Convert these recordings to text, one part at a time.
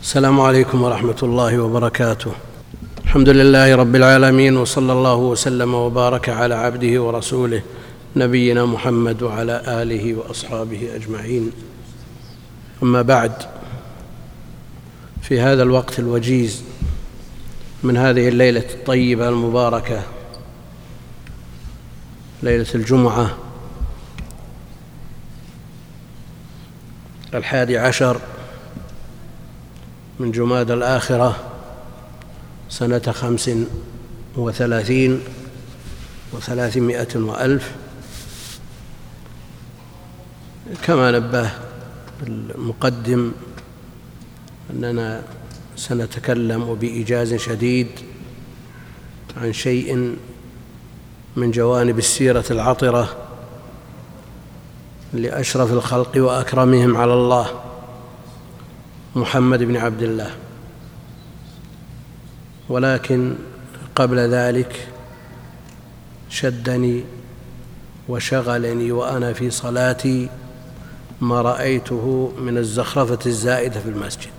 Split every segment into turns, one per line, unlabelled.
السلام عليكم ورحمة الله وبركاته. الحمد لله رب العالمين، وصلى الله وسلم وبارك على عبده ورسوله نبينا محمد وعلى آله وأصحابه أجمعين. أما بعد، في هذا الوقت الوجيز من هذه الليلة الطيبة المباركة، ليلة الجمعة 11 من جمادى الآخرة سنة 35 و300 وألف، كما نبه المقدم أننا سنتكلم بإيجاز شديد عن شيء من جوانب السيرة العطرة لأشرف الخلق وأكرمهم على الله محمد بن عبد الله. ولكن قبل ذلك شدني وشغلني وأنا في صلاتي ما رأيته من الزخرفة الزائدة في المسجد،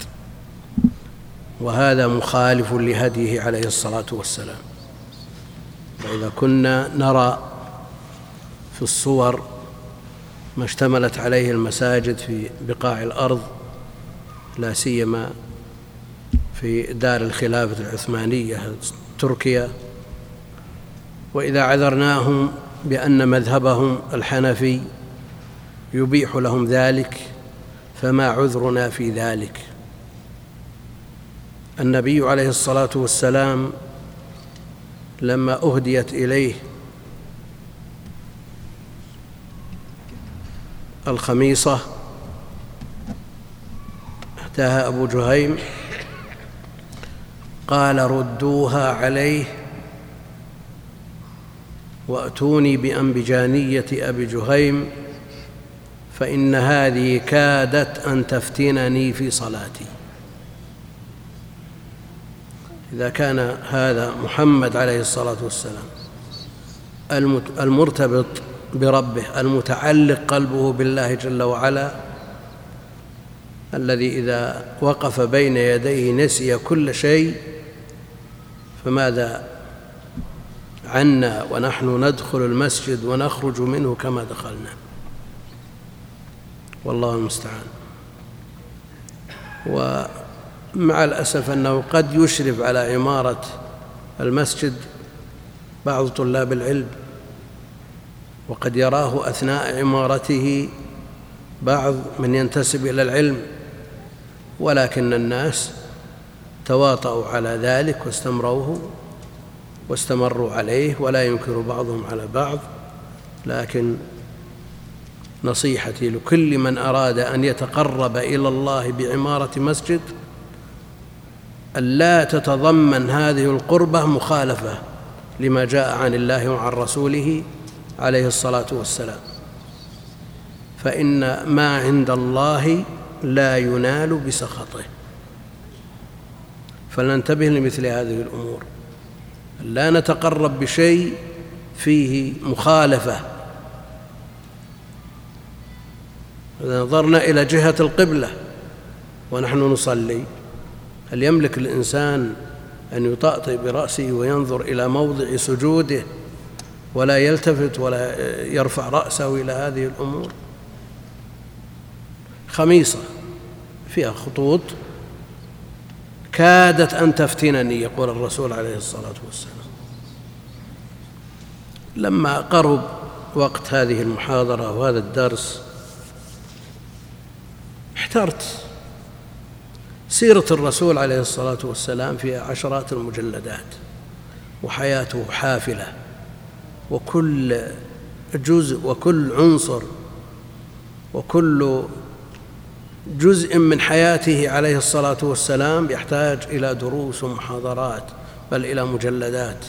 وهذا مخالف لهديه عليه الصلاة والسلام. وإذا كنا نرى في الصور ما اشتملت عليه المساجد في بقاع الأرض، لا سيما في دار الخلافة العثمانية تركيا، وإذا عذرناهم بأن مذهبهم الحنفي يبيح لهم ذلك، فما عذرنا في ذلك؟ النبي عليه الصلاة والسلام لما أهديت إليه الخميصة أتاها أبو جهيم قال: ردوها عليه وأتوني بأنبجانية أبي جهيم، فإن هذه كادت أن تفتنني في صلاتي. إذا كان هذا محمد عليه الصلاة والسلام المرتبط بربه، المتعلق قلبه بالله جل وعلا، الذي إذا وقف بين يديه نسي كل شيء، فماذا عنا ونحن ندخل المسجد ونخرج منه كما دخلنا؟ والله المستعان. ومع الأسف أنه قد يشرف على عمارة المسجد بعض طلاب العلم، وقد يراه أثناء عمارته بعض من ينتسب إلى العلم، ولكن الناس تواطؤوا على ذلك واستمروا عليه، ولا ينكر بعضهم على بعض. لكن نصيحتي لكل من أراد أن يتقرب إلى الله بعمارة مسجد ألا تتضمن هذه القربة مخالفة لما جاء عن الله وعن رسوله عليه الصلاة والسلام، فإن ما عند الله لا ينال بسخطه. فلننتبه لمثل هذه الأمور، لا نتقرب بشيء فيه مخالفة. إذا نظرنا إلى جهة القبلة ونحن نصلي، هل يملك الإنسان أن يطأطئ برأسه وينظر إلى موضع سجوده ولا يلتفت ولا يرفع رأسه إلى هذه الأمور؟ خميصة فيها خطوط كادت أن تفتنني، يقول الرسول عليه الصلاة والسلام. لما قرب وقت هذه المحاضرة وهذا الدرس احترت. سيرة الرسول عليه الصلاة والسلام فيها عشرات المجلدات، وحياته حافلة، وكل جزء وكل عنصر وكل جزء من حياته عليه الصلاة والسلام يحتاج إلى دروس ومحاضرات، بل إلى مجلدات.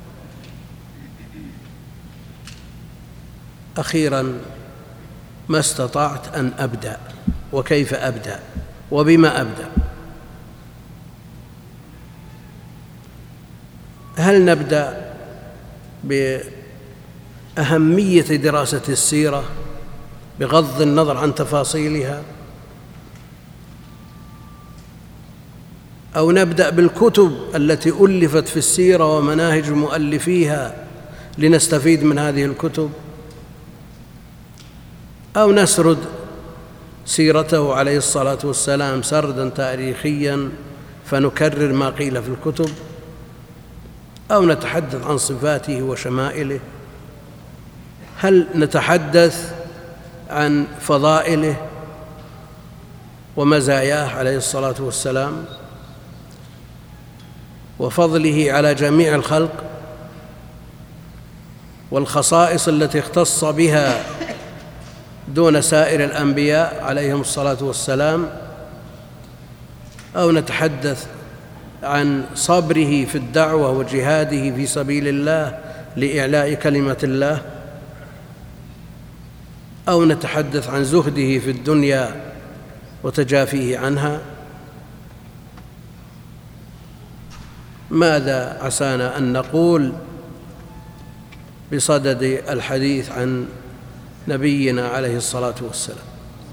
أخيراً ما استطعت أن أبدأ، وكيف أبدأ وبما أبدأ؟ هل نبدأ بأهمية دراسة السيرة بغض النظر عن تفاصيلها، أو نبدأ بالكتب التي ألفت في السيرة ومناهج مؤلفيها لنستفيد من هذه الكتب، أو نسرد سيرته عليه الصلاة والسلام سردا تاريخيا فنكرر ما قيل في الكتب، أو نتحدث عن صفاته وشمائله؟ هل نتحدث عن فضائله ومزاياه عليه الصلاة والسلام وفضله على جميع الخلق والخصائص التي اختص بها دون سائر الأنبياء عليهم الصلاة والسلام؟ أو نتحدث عن صبره في الدعوة وجهاده في سبيل الله لإعلاء كلمة الله؟ أو نتحدث عن زهده في الدنيا وتجافيه عنها؟ ماذا عسانا أن نقول بصدد الحديث عن نبينا عليه الصلاة والسلام؟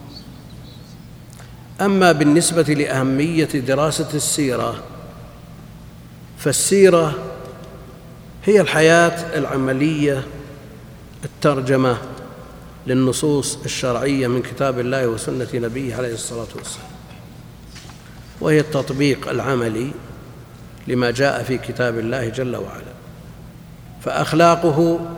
أما بالنسبة لأهمية دراسة السيرة، فالسيرة هي الحياة العملية الترجمة للنصوص الشرعية من كتاب الله وسنة نبيه عليه الصلاة والسلام، وهي التطبيق العملي لما جاء في كتاب الله جل وعلا. فأخلاقه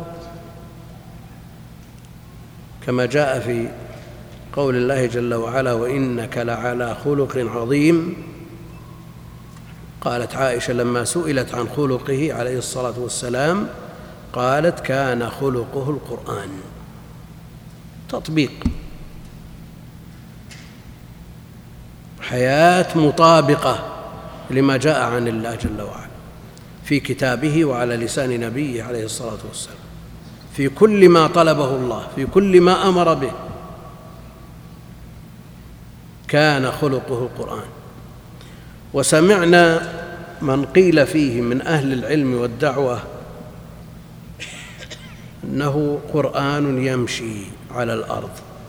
كما جاء في قول الله جل وعلا: وإنك لعلى خلق عظيم. قالت عائشة لما سئلت عن خلقه عليه الصلاة والسلام قالت: كان خلقه القرآن. تطبيق، حياة مطابقة لما جاء عن الله جل وعلا في كتابه وعلى لسان نبيه عليه الصلاة والسلام، في كل ما طلبه الله، في كل ما أمر به، كان خلقه القرآن. وسمعنا من قيل فيه من أهل العلم والدعوة إنه قرآن يمشي على الأرض،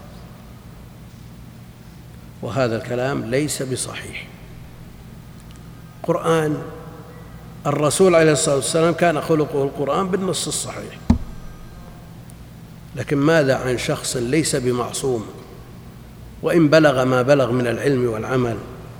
وهذا الكلام ليس بصحيح. قرآن الرسول عليه الصلاة والسلام كان خلقه القرآن بالنص الصحيح، لكن ماذا عن شخص ليس بمعصوم وإن بلغ ما بلغ من العلم والعمل؟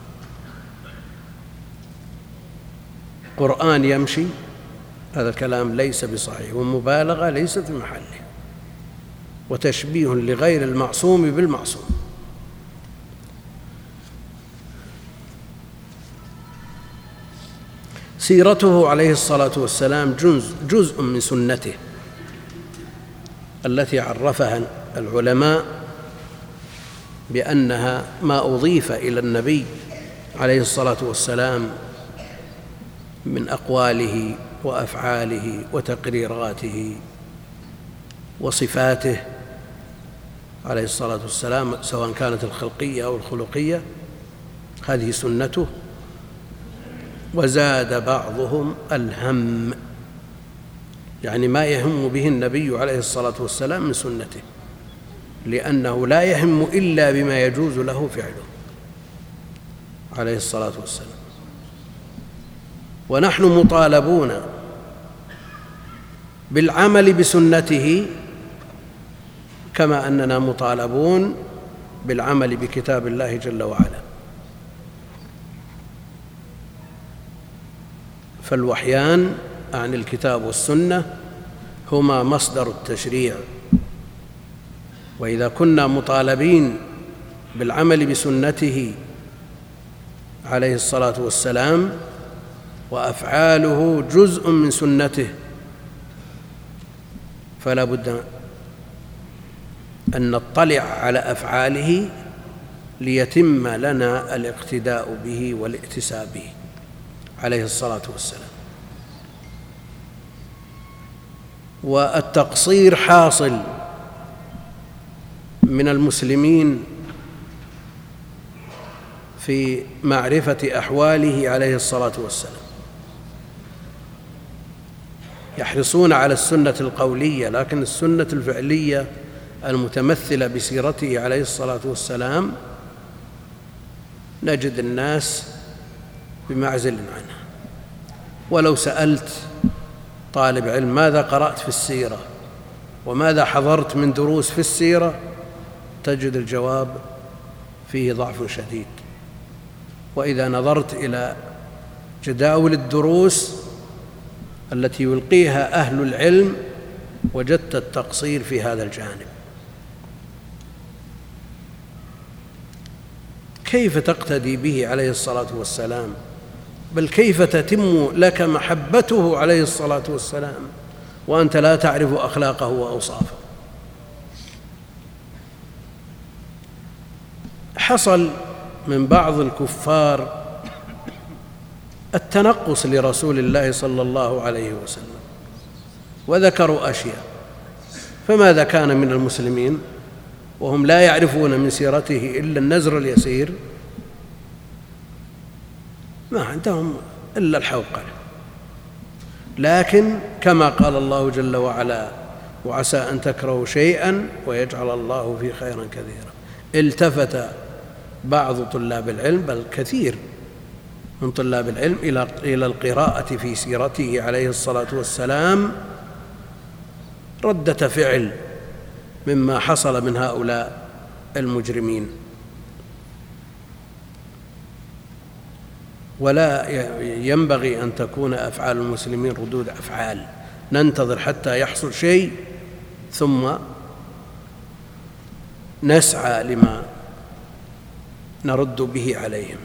قرآن يمشي، هذا الكلام ليس بصحيح، ومبالغة ليست في محله، وتشبيه لغير المعصوم بالمعصوم. سيرته عليه الصلاة والسلام جزء من سنته التي عرفها العلماء بأنها ما أضيف إلى النبي عليه الصلاة والسلام من أقواله وأفعاله وتقريراته وصفاته عليه الصلاة والسلام، سواء كانت الخلقية أو الخلقية، هذه سنته. وزاد بعضهم الهم، يعني ما يهم به النبي عليه الصلاة والسلام من سنته، لأنه لا يهم إلا بما يجوز له فعله عليه الصلاة والسلام. ونحن مطالبون بالعمل بسنته كما أننا مطالبون بالعمل بكتاب الله جل وعلا. فالوحيان عن الكتاب والسنة هما مصدر التشريع، وإذا كنا مطالبين بالعمل بسنته عليه الصلاة والسلام وأفعاله جزء من سنته، فلا بد أن نطلع على أفعاله ليتم لنا الاقتداء به والائتساء به عليه الصلاة والسلام. والتقصير حاصل من المسلمين في معرفة أحواله عليه الصلاة والسلام، يحرصون على السنة القولية، لكن السنة الفعلية المتمثلة بسيرته عليه الصلاة والسلام نجد الناس بمعزل عنها. ولو سألت طالب علم ماذا قرأت في السيرة وماذا حضرت من دروس في السيرة، تجد الجواب فيه ضعف شديد. وإذا نظرت إلى جداول الدروس التي يلقيها أهل العلم وجدت التقصير في هذا الجانب. كيف تقتدي به عليه الصلاة والسلام؟ بل كيف تتم لك محبته عليه الصلاة والسلام وأنت لا تعرف أخلاقه وأوصافه؟ حصل من بعض الكفار التنقص لرسول الله صلى الله عليه وسلم وذكروا أشياء، فماذا كان من المسلمين وهم لا يعرفون من سيرته إلا النزر اليسير؟ ما عندهم إلا الحوقلة. لكن كما قال الله جل وعلا: وعسى أن تكرهوا شيئا ويجعل الله فيه خيرا كثيرا. التفت بعض طلاب العلم، بل كثير من طلاب العلم، إلى القراءة في سيرته عليه الصلاة والسلام ردة فعل مما حصل من هؤلاء المجرمين. ولا ينبغي أن تكون أفعال المسلمين ردود أفعال، ننتظر حتى يحصل شيء ثم نسعى لما نرد به عليهم.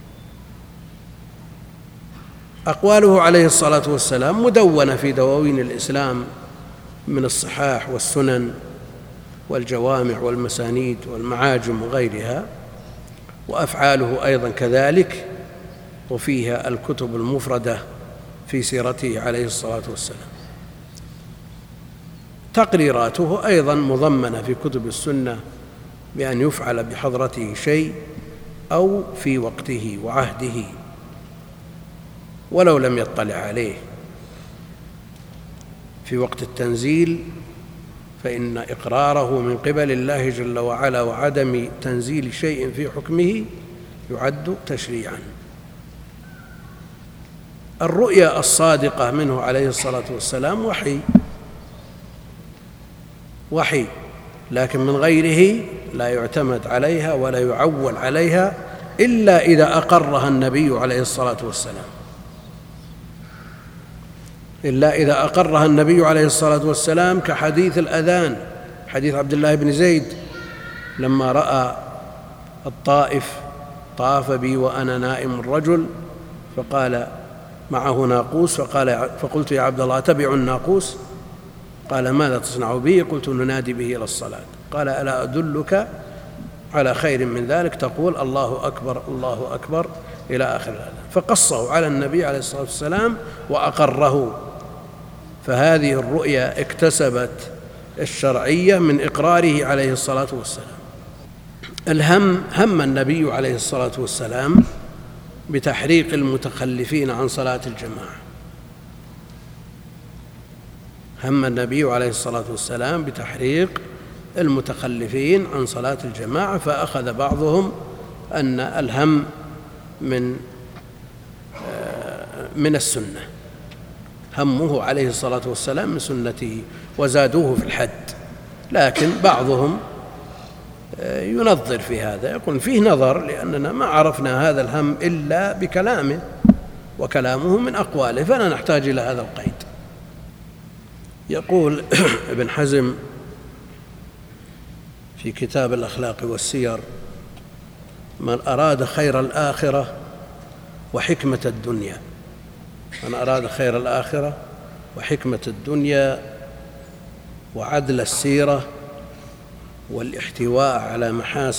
أقواله عليه الصلاة والسلام مدونة في دواوين الإسلام من الصحاح والسنن والجوامع والمسانيد والمعاجم وغيرها، وأفعاله أيضا كذلك، وفيها الكتب المفردة في سيرته عليه الصلاة والسلام. تقريراته أيضا مضمنة في كتب السنة بأن يفعل بحضرته شيء أو في وقته وعهده ولو لم يطلع عليه. في وقت التنزيل فإن إقراره من قبل الله جل وعلا وعدم تنزيل شيء في حكمه يعد تشريعا. الرؤيا الصادقة منه عليه الصلاة والسلام وحي، لكن من غيره لا يعتمد عليها ولا يعول عليها إلا إذا أقرها النبي عليه الصلاة والسلام، كحديث الأذان، حديث عبد الله بن زيد لما رأى الطائف طاف بي وأنا نائم الرجل فقال معه ناقوس، فقلت يا عبد الله تبع الناقوس؟ قال ماذا تصنع به؟ قلت ننادي به إلى الصلاة. قال ألا أدلك على خير من ذلك؟ تقول الله أكبر الله أكبر إلى آخر الآية. فقصه على النبي عليه الصلاة والسلام وأقره. فهذه الرؤيا اكتسبت الشرعية من إقراره عليه الصلاة والسلام. هم النبي عليه الصلاة والسلام بتحريق المتخلفين عن صلاة الجماعة. هم النبي عليه الصلاة والسلام بتحريق المتخلفين عن صلاة الجماعة، فأخذ بعضهم أن الهم من السنة، همه عليه الصلاة والسلام من سنته، وزادوه في الحد. لكن بعضهم ينظر في هذا، يقول فيه نظر، لأننا ما عرفنا هذا الهم إلا بكلامه، وكلامه من أقواله، فلا نحتاج إلى هذا القيد. يقول ابن حزم في كتاب الأخلاق والسير: من أراد خير الآخرة وحكمة الدنيا، من أراد خير الآخرة وحكمة الدنيا وعدل السيرة والاحتواء على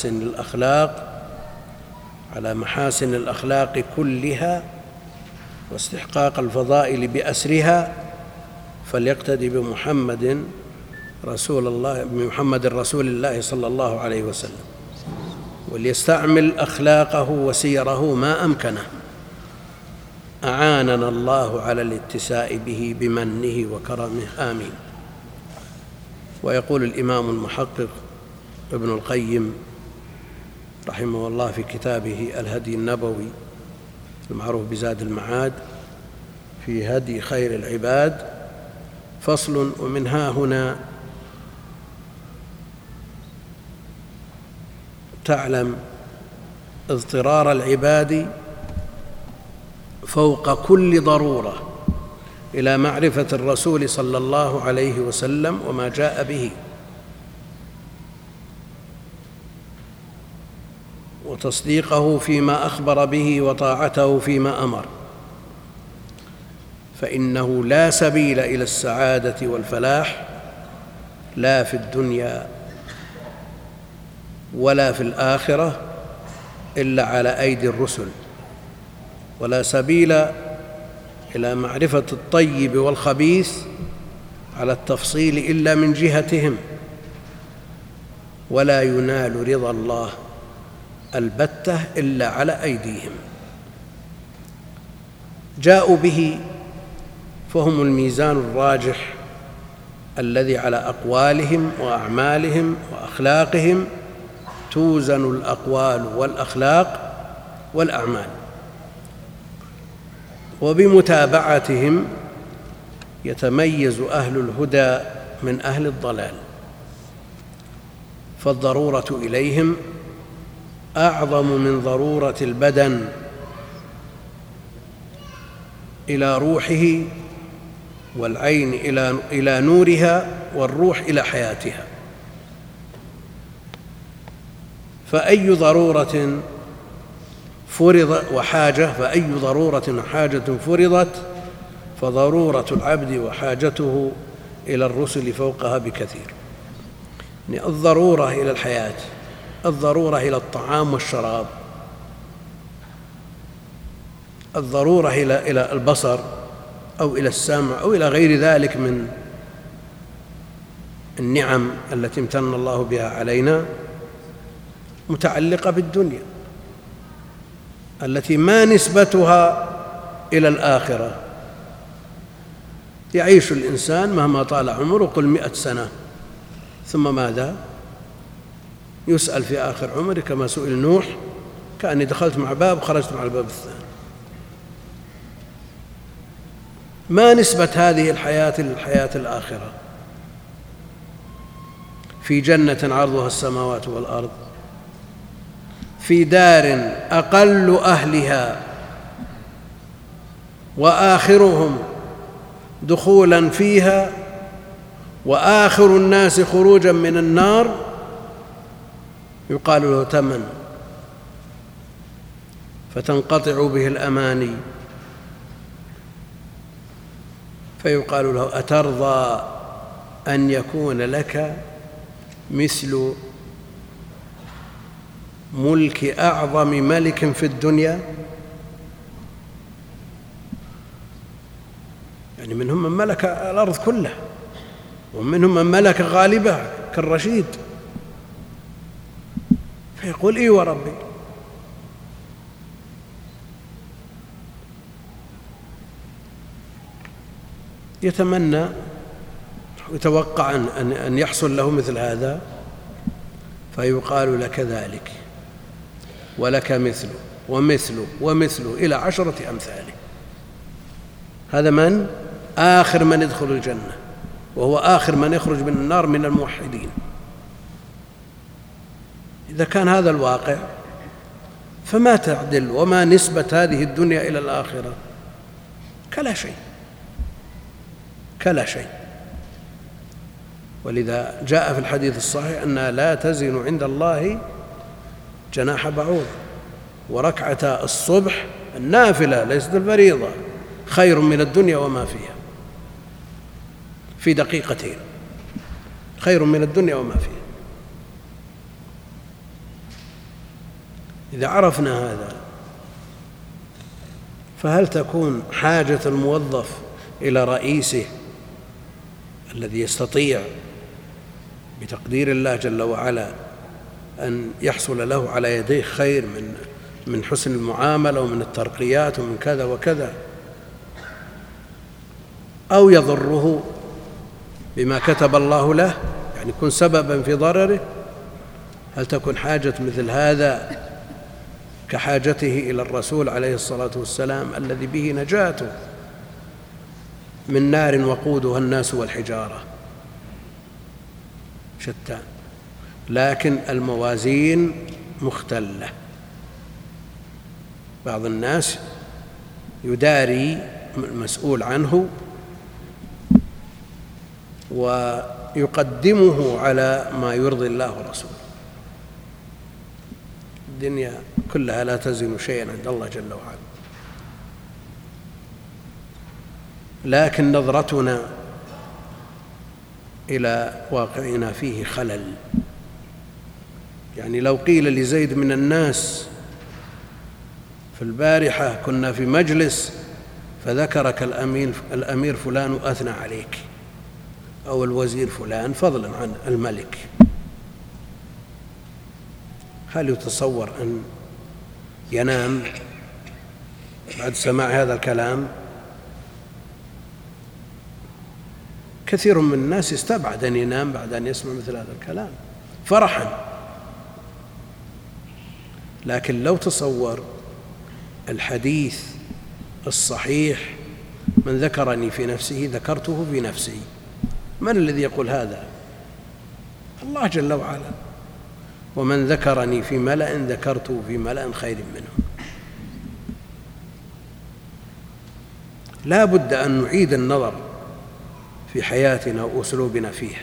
محاسن الأخلاق كلها واستحقاق الفضائل بأسرها، فليقتدي بمحمد رسول الله صلى الله عليه وسلم، وليستعمل أخلاقه وسيره ما أمكنه. أعاننا الله على الاتساء به بمنه وكرمه، آمين. ويقول الإمام المحقق ابن القيم رحمه الله في كتابه الهدي النبوي: المعروف بزاد المعاد في هدي خير العباد. فصل: ومن ها هنا تعلم اضطرار العباد فوق كل ضرورة إلى معرفة الرسول صلى الله عليه وسلم وما جاء به، وتصديقه فيما أخبر به، وطاعته فيما أمر، فإنه لا سبيل إلى السعادة والفلاح لا في الدنيا ولا في الآخرة إلا على أيدي الرسل، ولا سبيل إلى معرفة الطيب والخبيث على التفصيل إلا من جهتهم، ولا ينال رضا الله البتة إلا على أيديهم. جاءوا به فهم الميزان الراجح الذي على أقوالهم وأعمالهم وأخلاقهم توزن الأقوال والأخلاق والأعمال، وبمتابعتهم يتميز أهل الهدى من أهل الضلال، فالضرورة إليهم أعظم من ضرورة البدن إلى روحه، والعين إلى نورها، والروح إلى حياتها. فأي ضرورة وحاجة فرضت فضرورة العبد وحاجته إلى الرسل فوقها بكثير. يعني الضرورة إلى الحياة، الضرورة إلى الطعام والشراب، الضرورة إلى البصر أو إلى السمع أو إلى غير ذلك من النعم التي امتن الله بها علينا، متعلقة بالدنيا التي ما نسبتها إلى الآخرة. يعيش الإنسان مهما طال عمره، قل 100 سنة، ثم ماذا؟ يسأل في آخر عمره كما سئل نوح: كأني دخلت مع باب خرجت مع الباب الثاني. ما نسبة هذه الحياة للحياة الآخرة؟ في جنة عرضها السماوات والأرض، في دار أقل أهلها وآخرهم دخولا فيها وآخر الناس خروجا من النار، يقال له تمن، فتنقطع به الأماني، فيقال له: أترضى أن يكون لك مثل ملك أعظم ملك في الدنيا؟ يعني منهم من ملك الأرض كلها، ومنهم من ملك غالبها كالرشيد، فيقول: إي وربي. يتمنى ويتوقع أن يحصل له مثل هذا، فيقال: لك ذلك ولك مثله ومثله ومثله إلى 10 أمثاله. هذا من؟ آخر من يدخل الجنة، وهو آخر من يخرج من النار من الموحدين. إذا كان هذا الواقع، فما تعدل وما نسبة هذه الدنيا إلى الآخرة؟ كلا شيء، كلا شيء. ولذا جاء في الحديث الصحيح أنها لا تزن عند الله جناح بعوض، وركعتا الصبح النافلة ليست الفريضة خير من الدنيا وما فيها، في دقيقتين خير من الدنيا وما فيها. إذا عرفنا هذا، فهل تكون حاجة الموظف إلى رئيسه الذي يستطيع بتقدير الله جل وعلا أن يحصل له على يديه خير من حسن المعاملة ومن الترقيات ومن كذا وكذا، أو يضره بما كتب الله له، يعني يكون سببا في ضرره؟ هل تكون حاجة مثل هذا كحاجته إلى الرسول عليه الصلاة والسلام الذي به نجاته من نار وقودها الناس والحجارة، شتان. لكن الموازين مختلة. بعض الناس يداري المسؤول عنه ويقدمه على ما يرضي الله ورسوله. الدنيا كلها لا تزن شيئا عند الله جل وعلا، لكن نظرتنا إلى واقعنا فيه خلل. يعني لو قيل لزيد من الناس في البارحة كنا في مجلس فذكرك الأمير فلان وأثنى عليك، أو الوزير فلان فضلا عن الملك، هل يتصور أن ينام بعد سماع هذا الكلام؟ كثير من الناس يستبعد أن ينام بعد أن يسمع مثل هذا الكلام فرحا. لكن لو تصور الحديث الصحيح: من ذكرني في نفسه ذكرته في نفسي. من الذي يقول هذا؟ الله جل وعلا. ومن ذكرني في ملأ ذكرته في ملأ خير منهم. لا بد أن نعيد النظر في حياتنا وأسلوبنا فيها.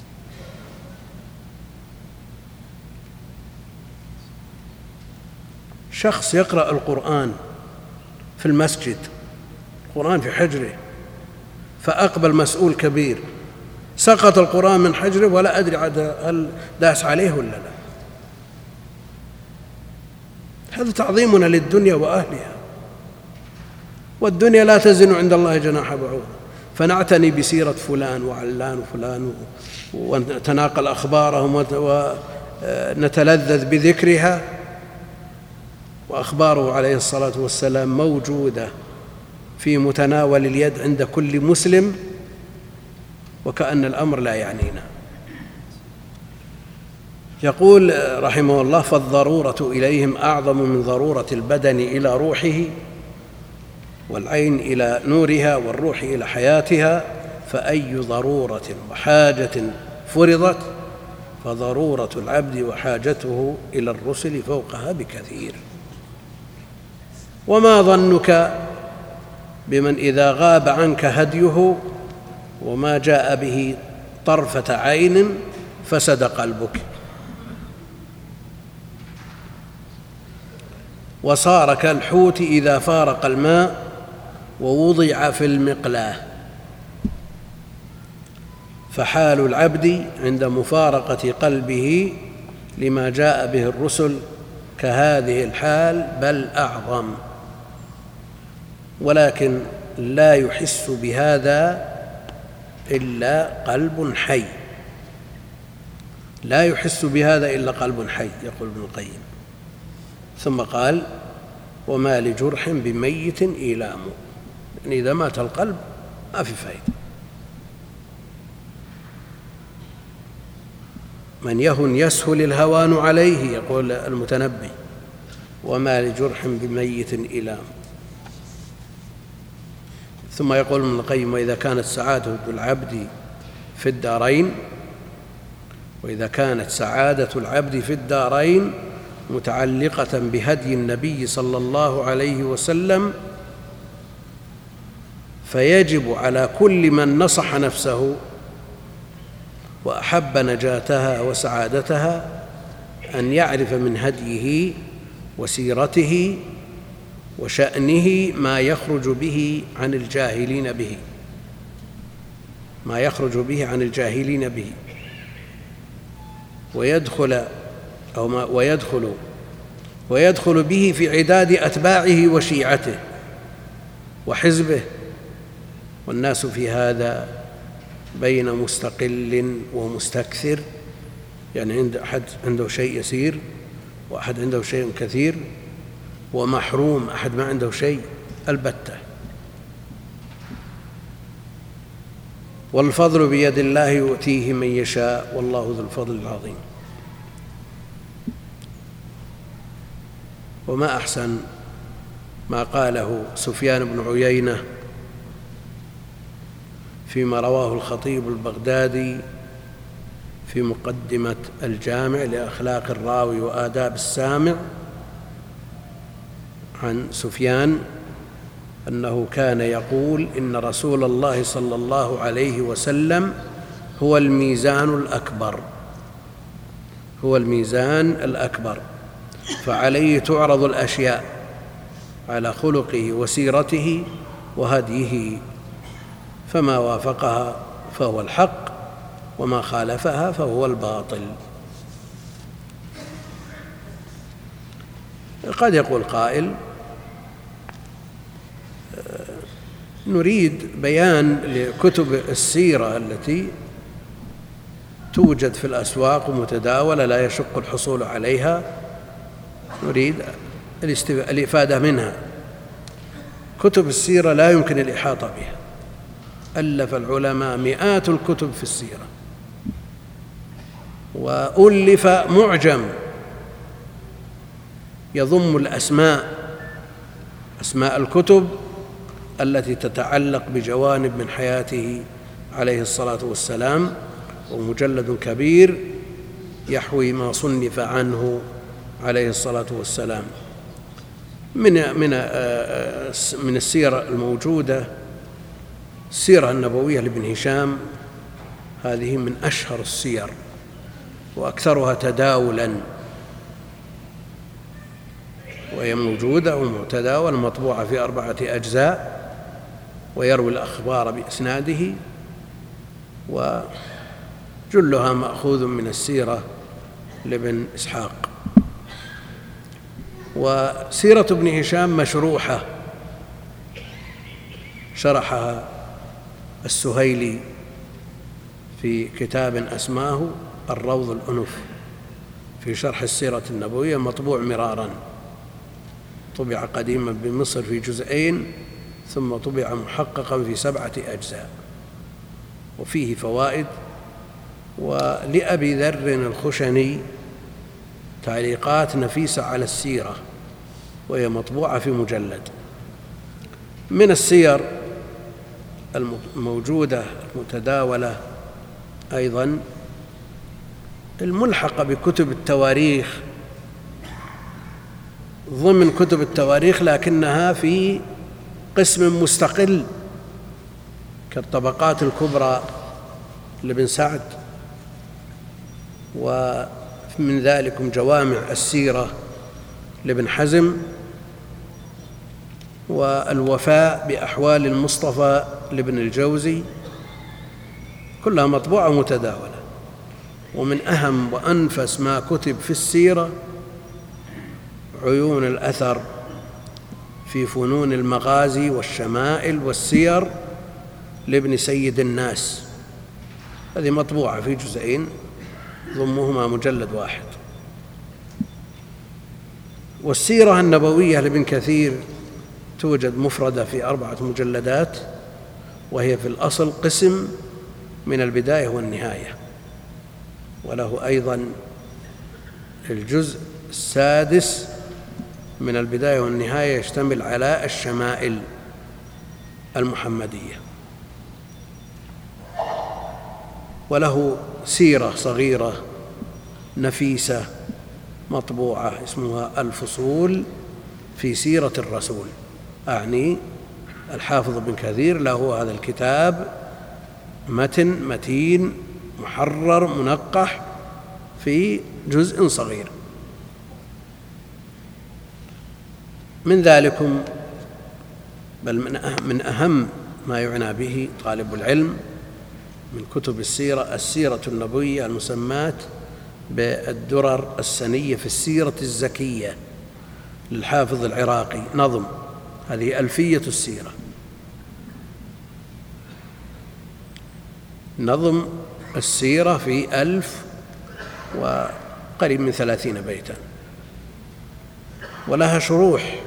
شخص يقرأ القرآن في المسجد، القرآن في حجره، فأقبل مسؤول كبير سقط القرآن من حجره ولا أدري هل داس عليه ولا لا. هذا تعظيمنا للدنيا وأهلها، والدنيا لا تزن عند الله جناح بعوضة. فنعتني بسيرة فلان وعلان وفلان ونتناقل أخبارهم ونتلذذ بذكرها، وأخباره عليه الصلاة والسلام موجودة في متناول اليد عند كل مسلم، وكأن الأمر لا يعنينا. يقول رحمه الله: فالضرورة إليهم أعظم من ضرورة البدن إلى روحه، والعين إلى نورها، والروح إلى حياتها. فأي ضرورة وحاجة فرضت فضرورة العبد وحاجته إلى الرسل فوقها بكثير. وما ظنك بمن إذا غاب عنك هديه وما جاء به طرفة عين فسد قلبك، وصار كالحوت إذا فارق الماء ووضع في المقلاة. فحال العبد عند مفارقة قلبه لما جاء به الرسل كهذه الحال بل أعظم، ولكن لا يحس بهذا إلا قلب حي. لا يحس بهذا إلا قلب حي، يقول ابن القيم. ثم قال: وما لجرح بميت إيلام. يعني إذا مات القلب ما في فائدة. من يهن يسهل الهوان عليه، يقول المتنبي: وما لجرح بميت إيلام. ثم يقول ابن القيم: وإذا كانت سعادة العبد في الدارين، وإذا كانت سعادة العبد في الدارين متعلقة بهدي النبي صلى الله عليه وسلم، فيجب على كل من نصح نفسه وأحب نجاتها وسعادتها أن يعرف من هديه وسيرته وشأنه ما يخرج به عن الجاهلين به، ما يخرج به عن الجاهلين به، ويدخل به في عداد أتباعه وشيعته وحزبه. والناس في هذا بين مستقل ومستكثر، يعني أحد عنده شيء يسير وأحد عنده شيء كثير، ومحروم أحد ما عنده شيء البتة. والفضل بيد الله يؤتيه من يشاء والله ذو الفضل العظيم. وما أحسن ما قاله سفيان بن عيينة فيما رواه الخطيب البغدادي في مقدمة الجامع لأخلاق الراوي وآداب السامع عن سفيان أنه كان يقول إن رسول الله صلى الله عليه وسلم هو الميزان الأكبر، فعليه تعرض الأشياء على خلقه وسيرته وهديه، فما وافقها فهو الحق وما خالفها فهو الباطل. قد يقول قائل: نريد بيان لكتب السيرة التي توجد في الأسواق ومتداولة لا يشق الحصول عليها، نريد الإفادة منها. كتب السيرة لا يمكن الإحاطة بها، ألف العلماء مئات الكتب في السيرة، وألف معجم يضم أسماء الكتب التي تتعلق بجوانب من حياته عليه الصلاة والسلام، ومجلد كبير يحوي ما صنف عنه عليه الصلاة والسلام. من السيرة الموجودة السيرة النبوية لابن هشام، هذه من أشهر السير وأكثرها تداولا، وهي موجودة ومتداولة مطبوعة في 4 أجزاء، ويروي الأخبار بإسناده، وجلها مأخوذ من السيرة لابن إسحاق. وسيرة ابن هشام مشروحة، شرحها السهيلي في كتاب أسماه الروض الأنف في شرح السيرة النبوية، مطبوع مرارا، طبع قديما بمصر في جزئين، ثم طبع محققا في 7 أجزاء، وفيه فوائد. ولأبي ذر الخشني تعليقات نفيسة على السيرة، وهي مطبوعة في مجلد. من السير الموجودة المتداولة أيضا الملحقة بكتب التواريخ، ضمن كتب التواريخ لكنها في قسم مستقل، كالطبقات الكبرى لابن سعد، ومن ذلكم جوامع السيرة لابن حزم، والوفاء بأحوال المصطفى لابن الجوزي، كلها مطبوعة متداولة. ومن أهم وأنفس ما كتب في السيرة عيون الأثر في فنون المغازي والشمائل والسير لابن سيد الناس، هذه مطبوعة في جزئين ضمهما مجلد واحد. والسيرة النبوية لابن كثير توجد مفردة في 4 مجلدات، وهي في الأصل قسم من البداية والنهاية، وله أيضا الجزء السادس من البداية والنهاية يشتمل على الشمائل المحمدية. وله سيرة صغيرة نفيسة مطبوعة اسمها الفصول في سيرة الرسول، أعني الحافظ ابن كثير له هذا الكتاب متين محرر منقح في جزء صغير. من ذلكم بل من أهم ما يعنى به طالب العلم من كتب السيرة النبوية المسماة بالدرر السنية في السيرة الزكية للحافظ العراقي، نظم، هذه ألفية السيرة، نظم السيرة في 1000 وقريب من 30 بيتا، ولها شروح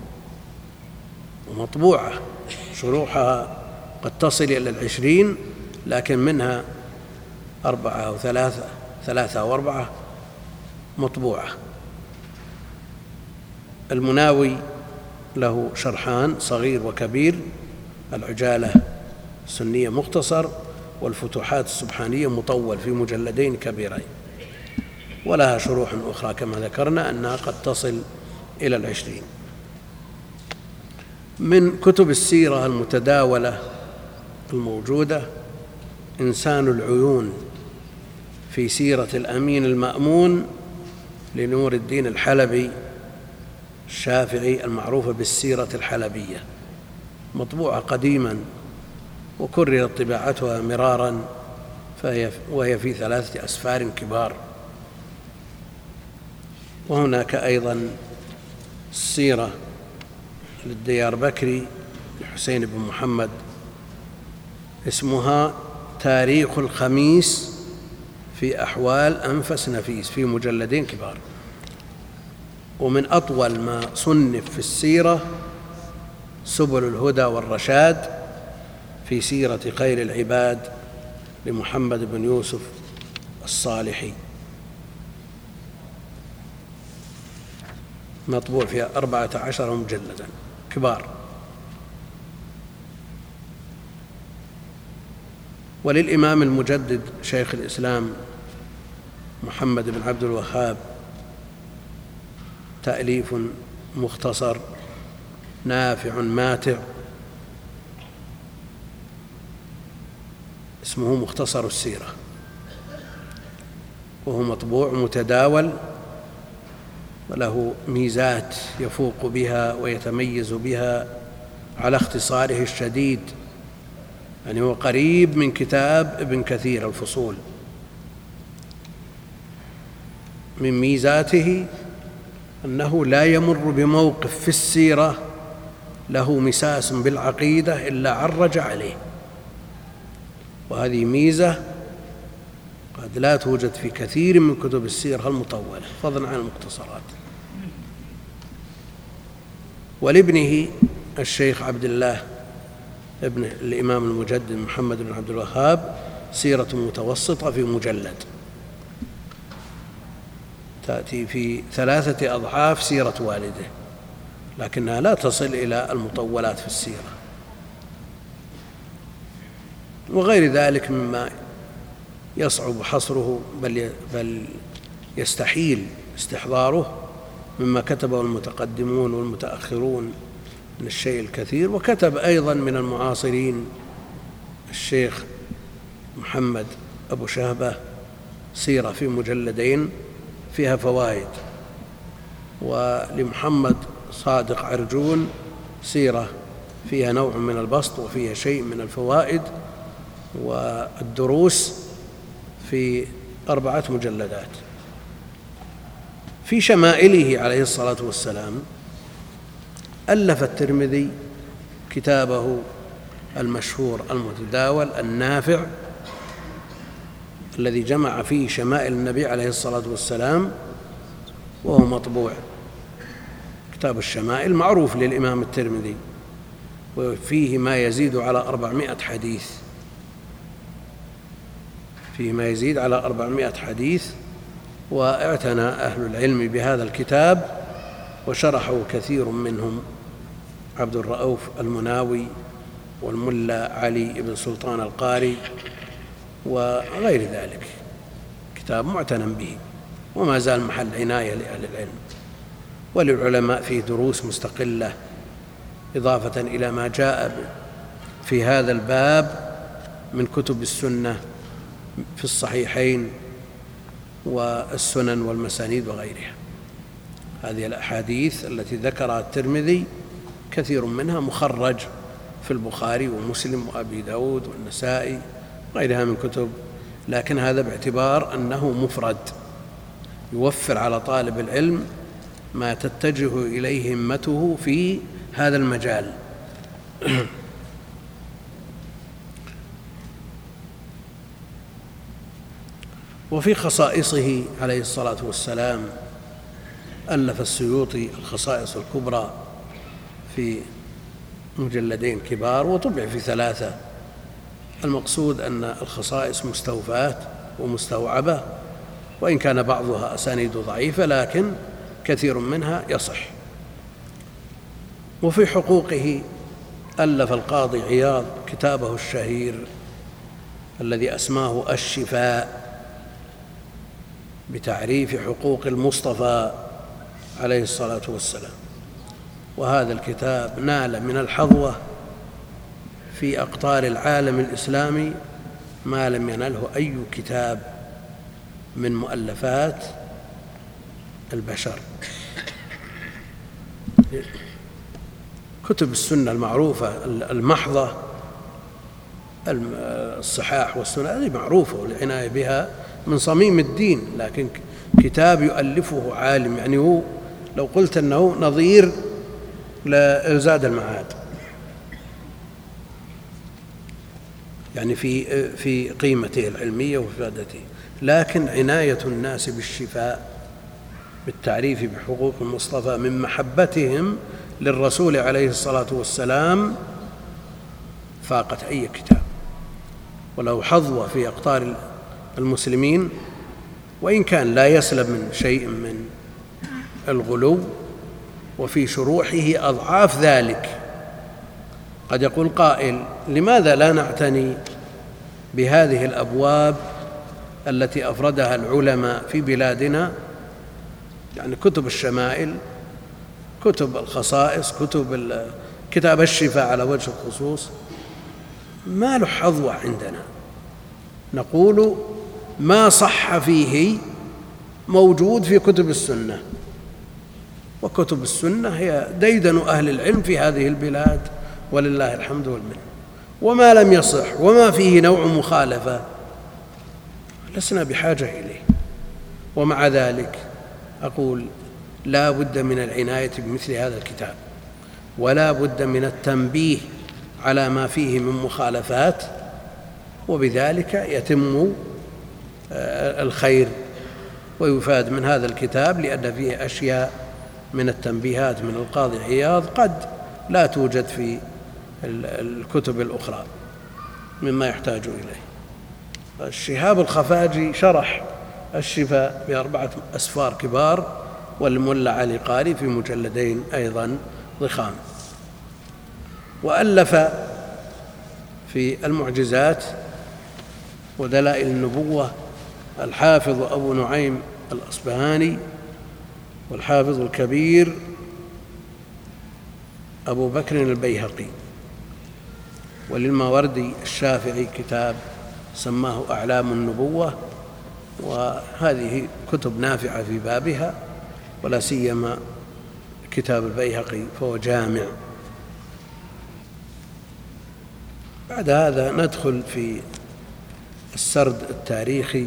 ومطبوعة، شروحها قد تصل إلى 20، لكن منها 4 أو 3 أو 4 مطبوعة. المناوي له شرحان صغير وكبير: العجالة السنية مختصر، والفتوحات السبحانية مطول في مجلدين كبيرين، ولها شروح أخرى كما ذكرنا أنها قد تصل إلى 20. من كتب السيرة المتداولة الموجودة: إنسان العيون في سيرة الأمين المأمون لنور الدين الحلبي الشافعي، المعروفة بالسيرة الحلبية، مطبوعة قديما وكررت طباعتها مرارا، وهي في 3 أسفار كبار. وهناك أيضا السيرة للدياربكري الحسين بن محمد، اسمها تاريخ الخميس في أحوال أنفس نفيس، في مجلدين كبار. ومن أطول ما صنف في السيرة سبل الهدى والرشاد في سيرة خير العباد لمحمد بن يوسف الصالحي، مطبوع فيها 14 مجلدا كبار. وللإمام المجدد شيخ الإسلام محمد بن عبد الوهاب تأليف مختصر نافع ماتع اسمه مختصر السيرة، وهو مطبوع متداول، وله ميزات يفوق بها ويتميز بها على اختصاره الشديد، يعني هو قريب من كتاب ابن كثير الفصول. من ميزاته أنه لا يمر بموقف في السيرة له مساس بالعقيدة إلا عرج عليه، وهذه ميزة قد لا توجد في كثير من كتب السيرة المطولة فضلا عن المختصرات. ولابنه الشيخ عبد الله ابن الإمام المجدد محمد بن عبد الوهاب سيرة متوسطة في مجلد، تأتي في 3 أضعاف سيرة والده، لكنها لا تصل إلى المطولات في السيرة. وغير ذلك مما يصعب حصره بل يستحيل استحضاره مما كتبه المتقدمون والمتأخرون من الشيء الكثير. وكتب أيضا من المعاصرين الشيخ محمد أبو شهبة سيرة في مجلدين فيها فوائد، ولمحمد صادق عرجون سيرة فيها نوع من البسط وفيها شيء من الفوائد والدروس في 4 مجلدات. في شمائله عليه الصلاة والسلام ألف الترمذي كتابه المشهور المتداول النافع الذي جمع فيه شمائل النبي عليه الصلاة والسلام، وهو مطبوع. كتاب الشمائل معروف للإمام الترمذي، وفيه ما يزيد على 400 حديث، فيه ما يزيد على 400 حديث. واعتنى أهل العلم بهذا الكتاب وشرحه كثير منهم: عبد الرؤوف المناوي، والملا علي بن سلطان القاري، وغير ذلك. كتاب معتنى به وما زال محل عناية لأهل العلم، وللعلماء فيه دروس مستقلة، إضافة إلى ما جاء في هذا الباب من كتب السنة في الصحيحين والسنن والمسانيد وغيرها. هذه الأحاديث التي ذكرها الترمذي كثير منها مخرج في البخاري ومسلم وأبي داود والنسائي وغيرها من كتب، لكن هذا باعتبار أنه مفرد يوفر على طالب العلم ما تتجه إليه همته في هذا المجال. وفي خصائصه عليه الصلاة والسلام ألف السيوطي الخصائص الكبرى في مجلدين كبار، وطبع في 3. المقصود أن الخصائص مستوفاة ومستوعبة، وإن كان بعضها أسانيد ضعيفة لكن كثير منها يصح. وفي حقوقه ألف القاضي عياض كتابه الشهير الذي أسماه الشفاء بتعريف حقوق المصطفى عليه الصلاة والسلام. وهذا الكتاب نال من الحظوة في أقطار العالم الإسلامي ما لم ينله أي كتاب من مؤلفات البشر. كتب السنة المعروفة المحضة، الصحاح والسنة، هذه معروفة والعناية بها من صميم الدين، لكن كتاب يؤلفه عالم، يعني هو لو قلت أنه نظير لزاد المعاد، يعني في قيمته العلمية وفائدته، لكن عناية الناس بالشفاء بالتعريف بحقوق المصطفى من محبتهم للرسول عليه الصلاة والسلام فاقت أي كتاب. ولو حظوة في أقطار المسلمين، وإن كان لا يسلم من شيء من الغلو، وفي شروحه أضعاف ذلك. قد يقول قائل: لماذا لا نعتني بهذه الأبواب التي أفردها العلماء في بلادنا، يعني كتب الشمائل، كتب الخصائص، كتاب الشفاء على وجه الخصوص، ما له حظوة عندنا. نقول ما صح فيه موجود في كتب السنة، وكتب السنة هي ديدن أهل العلم في هذه البلاد ولله الحمد والمنة. وما لم يصح وما فيه نوع مخالفة لسنا بحاجة إليه. ومع ذلك أقول لا بد من العناية بمثل هذا الكتاب، ولا بد من التنبيه على ما فيه من مخالفات، وبذلك يتم الخير ويفاد من هذا الكتاب، لأن فيه أشياء من التنبيهات من القاضي عياض قد لا توجد في الكتب الأخرى مما يحتاج إليه. الشهاب الخفاجي شرح الشفاء ب4 أسفار كبار، والملا علي قاري في مجلدين أيضا ضخام. وألف في المعجزات ودلائل النبوة الحافظ أبو نعيم الأصبهاني، والحافظ الكبير أبو بكر البيهقي. وللماوردي الشافعي كتاب سماه أعلام النبوة، وهذه كتب نافعة في بابها، ولا سيما كتاب البيهقي فهو جامع. بعد هذا ندخل في السرد التاريخي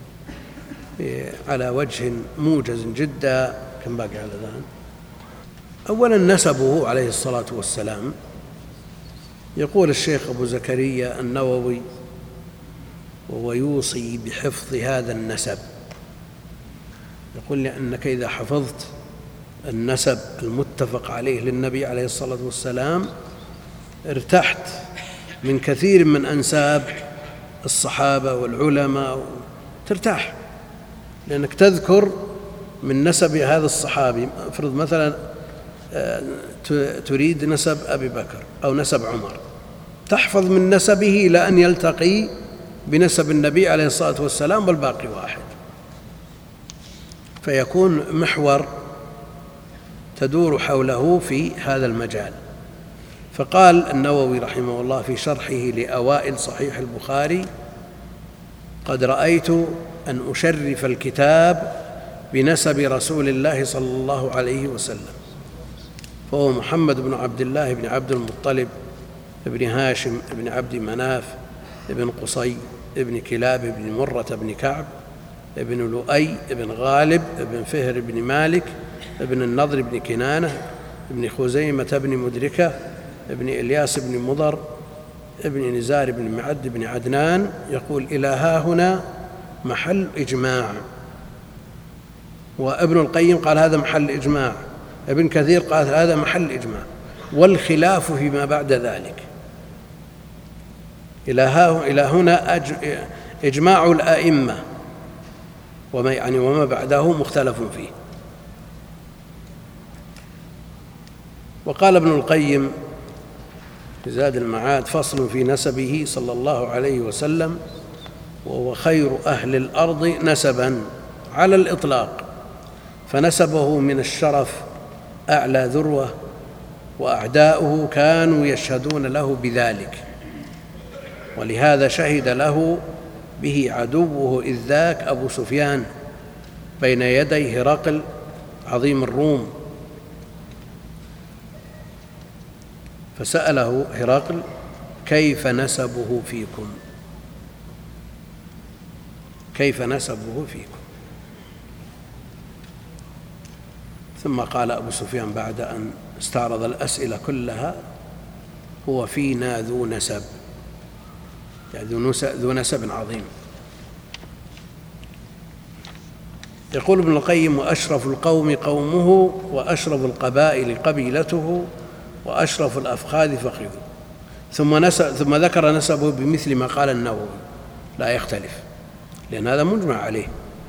على وجه موجز جدا. كم باقي على ذلك؟ أولا نسبه عليه الصلاة والسلام. يقول الشيخ أبو زكريا النووي وهو يوصي بحفظ هذا النسب، يقول: لأنك إذا حفظت النسب المتفق عليه للنبي عليه الصلاة والسلام ارتحت من كثير من أنساب الصحابة والعلماء، ترتاح لأنك تذكر من نسب هذا الصحابي. افرض مثلا تريد نسب أبي بكر أو نسب عمر، تحفظ من نسبه إلى أن يلتقي بنسب النبي عليه الصلاة والسلام والباقي واحد، فيكون محور تدور حوله في هذا المجال. فقال النووي رحمه الله في شرحه لأوائل صحيح البخاري: قد رأيت أن أشرف الكتاب بنسب رسول الله صلى الله عليه وسلم، فهو محمد بن عبد الله بن عبد المطلب ابن هاشم ابن عبد مناف ابن قصي ابن كلاب ابن مرة ابن كعب ابن لؤي ابن غالب ابن فهر ابن مالك ابن النضر ابن كنانة ابن خزيمة ابن مدركة ابن إلياس ابن مضر ابن نزار ابن معد ابن عدنان. يقول: إلى ها هنا محل إجماع. وابن القيم قال هذا محل إجماع، ابن كثير قال هذا محل إجماع، والخلاف فيما بعد ذلك. إلى هنا إجماع الأئمة، وما بعده مختلف فيه. وقال ابن القيم في زاد المعاد: فصل في نسبه صلى الله عليه وسلم، وهو خير أهل الأرض نسبا على الإطلاق، فنسبه من الشرف أعلى ذروة، وأعداؤه كانوا يشهدون له بذلك، ولهذا شهد له به عدوه إذ ذاك أبو سفيان بين يدي هرقل عظيم الروم، فسأله هرقل: كيف نسبه فيكم؟ كيف نسبه فيكم؟ ثم قال أبو سفيان بعد أن استعرض الأسئلة كلها: هو فينا ذو نسب، يعني ذو نسب عظيم. يقول ابن القيم: وأشرف القوم قومه، وأشرف القبائل قبيلته، وأشرف الأفخاذ فخذه. ثم ذكر نسبه بمثل ما قال النووي، لا يختلف، لأن هذا مجمع عليه.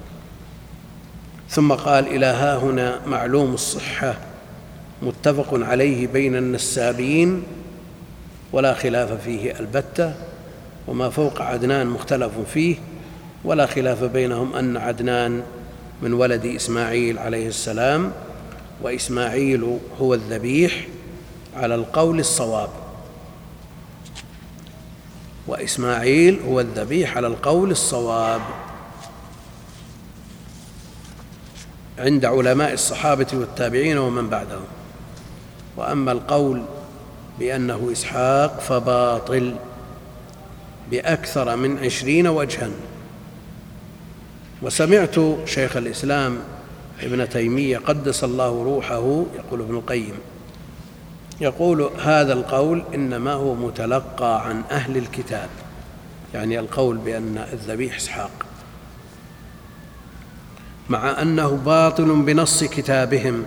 ثم قال: إلى ها هنا معلوم الصحة متفق عليه بين النسابين ولا خلاف فيه البتة، وما فوق عدنان مختلف فيه، ولا خلاف بينهم أن عدنان من ولد إسماعيل عليه السلام، وإسماعيل هو الذبيح على القول الصواب، وإسماعيل هو الذبيح على القول الصواب عند علماء الصحابة والتابعين ومن بعدهم. وأما القول بأنه إسحاق فباطل بأكثر من 20 وجها. وسمعت شيخ الإسلام ابن تيمية قدس الله روحه يقول ابن القيم يقول: هذا القول إنما هو متلقى عن أهل الكتاب، يعني القول بأن الذبيح إسحاق، مع أنه باطل بنص كتابهم،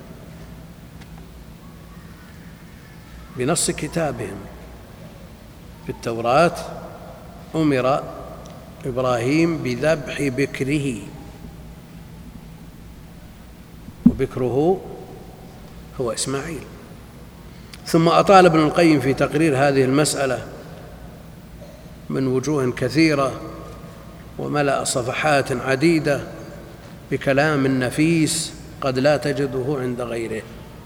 بنص كتابهم. في التوراة أمر إبراهيم بذبح بكره، وبكره هو إسماعيل. ثم أطال ابن القيم في تقرير هذه المسألة من وجوه كثيرة، وملأ صفحات عديدة بكلام نفيس قد لا تجده عند غيره،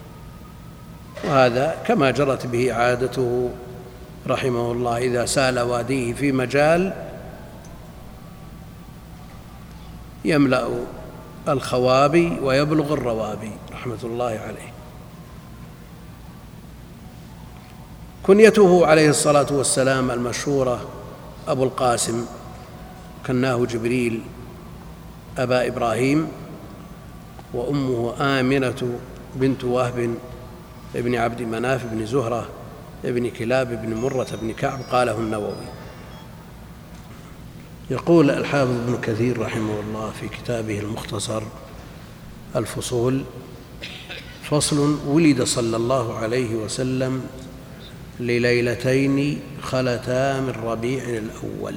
وهذا كما جرت به عادته رحمه الله، إذا سال واديه في مجال يملأ الخوابي ويبلغ الروابي رحمة الله عليه. كنيته عليه الصلاة والسلام المشهورة أبو القاسم، كناه جبريل أبا إبراهيم، وأمه آمنة بنت وهب ابن عبد مناف بن زهرة ابن كلاب بن مرة بن كعب، قاله النووي. يقول الحافظ ابن كثير رحمه الله في كتابه المختصر الفصول: فصل: ولد صلى الله عليه وسلم لليلتين خلتا من ربيع الأول،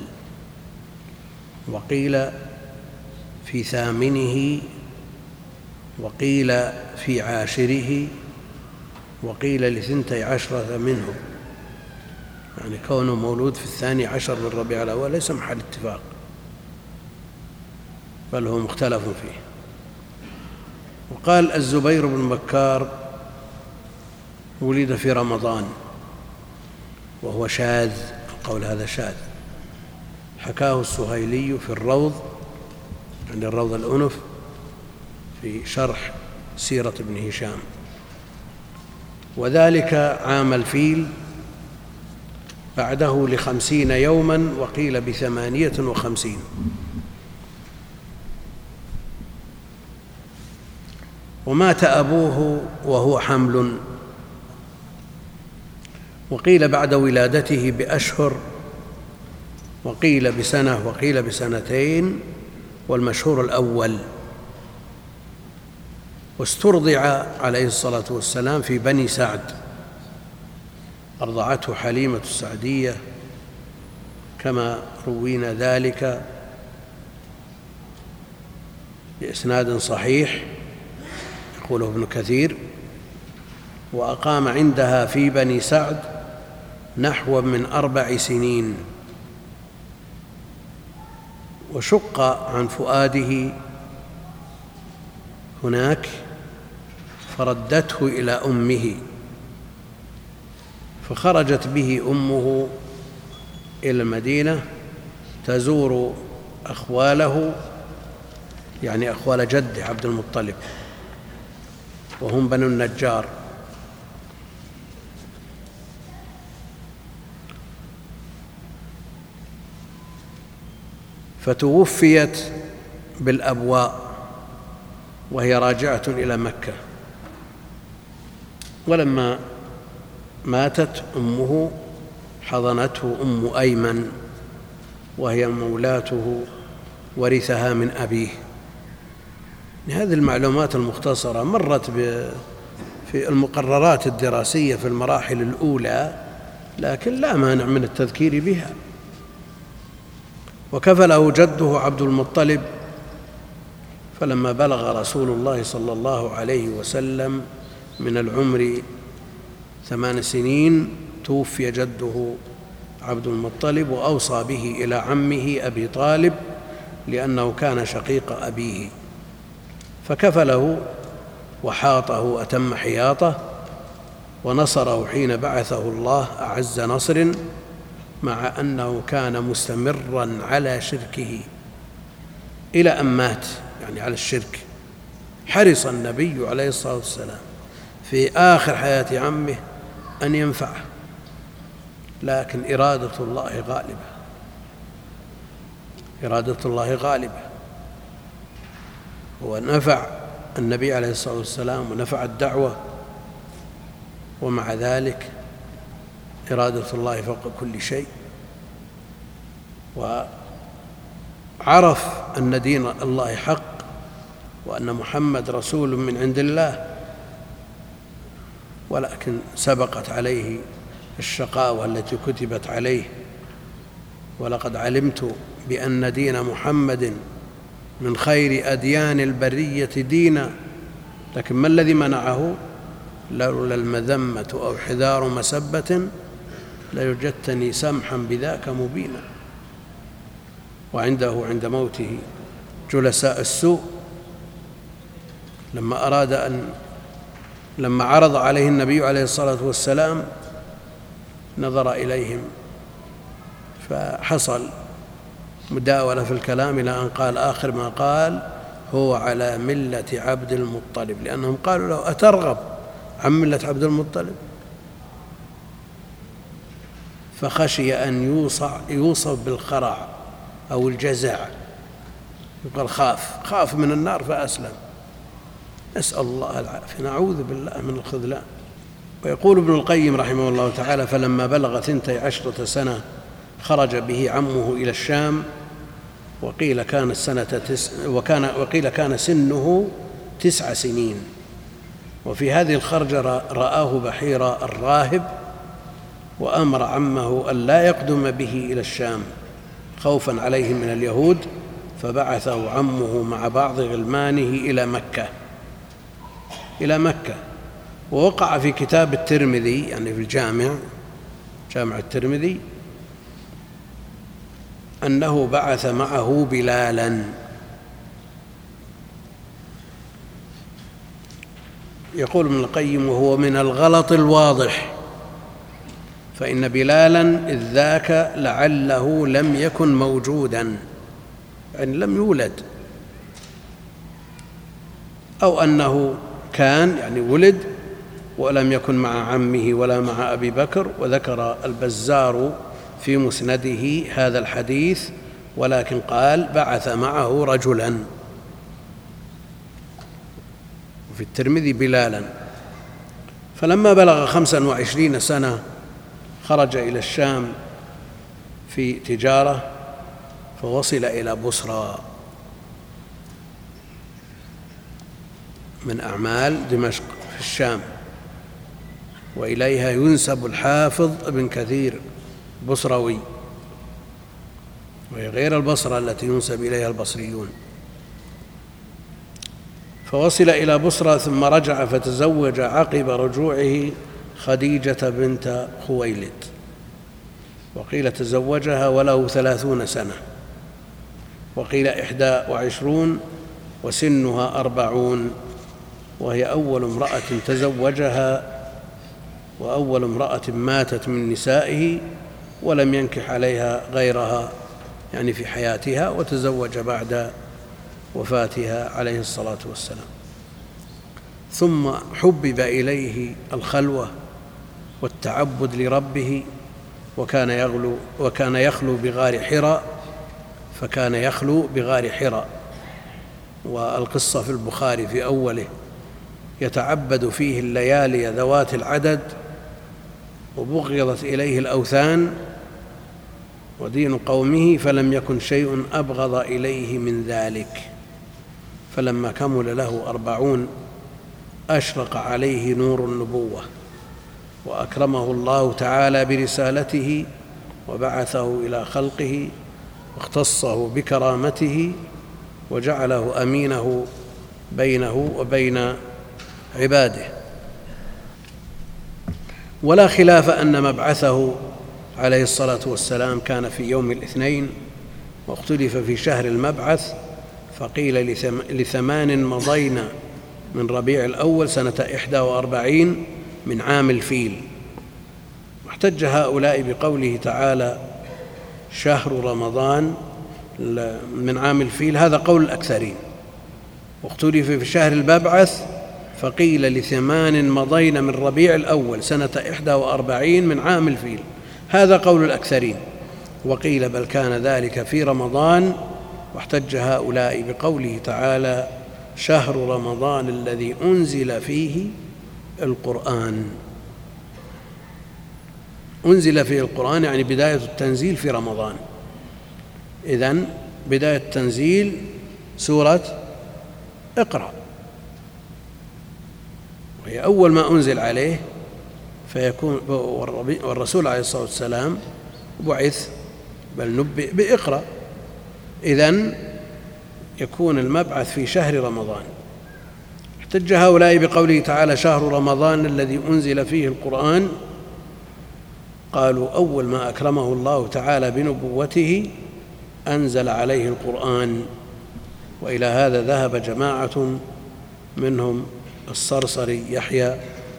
وقيل في ثامنه، وقيل في عاشره، وقيل ل12 منه، يعني كونه مولود في 12 من ربيع الأول ليس محل اتفاق، بل هو مختلف فيه. وقال الزبير بن بكار: ولد في رمضان، وهو شاذ، القول هذا شاذ، حكاه السهيلي في الروض، عند الروض الأنف، في شرح سيرة ابن هشام، وذلك عام الفيل بعده ل50 يوما، وقيل ب58. ومات أبوه وهو حمل، وقيل بعد ولادته بأشهر، وقيل بسنة، وقيل بسنتين، والمشهور الأول. واسترضع عليه الصلاة والسلام في بني سعد، أرضعته حليمة السعدية كما روينا ذلك بإسناد صحيح، يقوله ابن كثير. وأقام عندها في بني سعد نحو من 4 سنين، وشق عن فؤاده هناك فردته إلى أمه، فخرجت به أمه إلى المدينة تزور أخواله، يعني أخوال جده عبد المطلب، وهم بنو النجار. فتوفيت بالأبواء وهي راجعة إلى مكة. ولما ماتت أمه حضنته أم أيمن وهي مولاته، ورثها من أبيه. هذه المعلومات المختصرة مرت في المقررات الدراسية في المراحل الأولى، لكن لا مانع من التذكير بها. وكفله جده عبد المطلب، فلما بلغ رسول الله صلى الله عليه وسلم من العمر 8 سنين توفي جده عبد المطلب، وأوصى به إلى عمه أبي طالب لأنه كان شقيق أبيه، فكفله وحاطه أتم حياطه، ونصره حين بعثه الله أعز نصر، مع أنه كان مستمرا على شركه إلى أن مات، يعني على الشرك. حرص النبي عليه الصلاة والسلام في آخر حياة عمه أن ينفعه، لكن إرادة الله غالبة، إرادة الله غالبة. هو نفع النبي عليه الصلاة والسلام ونفع الدعوة، ومع ذلك إرادة الله فوق كل شيء. وعرف أن دين الله حق، وأن محمد رسول من عند الله، ولكن سبقت عليه الشقاوة التي كتبت عليه. ولقد علمت بأن دين محمد من خير أديان البرية دينا، لكن ما الذي منعه؟ لولا المذمة أو حذار مسبة لوجدتني سمحا بذاك مبينا. وعنده عند موته جلساء السوء، لما عرض عليه النبي عليه الصلاة والسلام نظر إليهم، فحصل مداولة في الكلام إلى أن قال آخر ما قال: هو على ملة عبد المطلب، لأنهم قالوا له: أترغب عن ملة عبد المطلب؟ فخشي أن يوصف بالخرع أو الجزع، يقال خاف من النار فأسلم. نسأل الله العافية، نعوذ بالله من الخذلان. ويقول ابن القيم رحمه الله تعالى: فلما بلغ 12 سنة خرج به عمه إلى الشام، وقيل كان سنه 9 سنين. وفي هذه الخرجة رآه بحيرة الراهب، وأمر عمه أن لا يقدم به إلى الشام خوفا عليه من اليهود، فبعثه عمه مع بعض غلمانه إلى مكة. ووقع في كتاب الترمذي، يعني في جامع الترمذي، أنه بعث معه بلالا. يقول ابن القيم: وهو من الغلط الواضح، فإن بلالا إذ ذاك لعله لم يكن موجودا، يعني لم يولد، أو أنه كان يعني ولد ولم يكن مع عمه ولا مع أبي بكر. وذكر البزار في مسنده هذا الحديث، ولكن قال: بعث معه رجلا، وفي الترمذي بلالا. فلما بلغ 25 سنة خرج إلى الشام في تجارة، فوصل إلى بصرى من أعمال دمشق في الشام، وإليها ينسب الحافظ ابن كثير بصروي، وهي غير البصرة التي ينسب إليها البصريون. فوصل إلى بصرى ثم رجع فتزوج عقب رجوعه خديجة بنت خويلد، وقيل تزوجها وله 30 سنة، وقيل 21 وسنها 40، وهي أول امرأة تزوجها وأول امرأة ماتت من نسائه ولم ينكح عليها غيرها يعني في حياتها، وتزوج بعد وفاتها عليه الصلاة والسلام. ثم حبب إليه الخلوة والتعبد لربه، وكان يخلو بغار حراء، فكان يخلو بغار حراء، والقصة في البخاري في أوله، يتعبد فيه الليالي ذوات العدد، وبغضت إليه الأوثان ودين قومه، فلم يكن شيء أبغض إليه من ذلك. فلما كمل له 40 أشرق عليه نور النبوة، وأكرمه الله تعالى برسالته، وبعثه إلى خلقه، واختصه بكرامته، وجعله أمينه بينه وبين عباده. ولا خلاف أن مبعثه عليه الصلاة والسلام كان في يوم الاثنين، واختلف في شهر المبعث، فقيل ل8 مضين من ربيع الأول سنة 41 من عام الفيل. واحتج هؤلاء بقوله تعالى شهر رمضان من عام الفيل، هذا قول الأكثرين. واختلف في شهر المبعث، فقيل ل8 مضين من ربيع الأول سنة 41 من عام الفيل، هذا قول الأكثرين. وقيل بل كان ذلك في رمضان. واحتج هؤلاء بقوله تعالى شهر رمضان الذي أنزل فيه القرآن. أنزل فيه القرآن يعني بداية التنزيل في رمضان. إذن بداية التنزيل سورة اقرأ، وهي أول ما أنزل عليه، فيكون والرسول عليه الصلاة والسلام بعث بل نبئ بإقرأ، إذن يكون المبعث في شهر رمضان. احتج هؤلاء بقوله تعالى شهر رمضان الذي أنزل فيه القرآن، قالوا أول ما أكرمه الله تعالى بنبوته أنزل عليه القرآن. وإلى هذا ذهب جماعة منهم الصرصري يحيى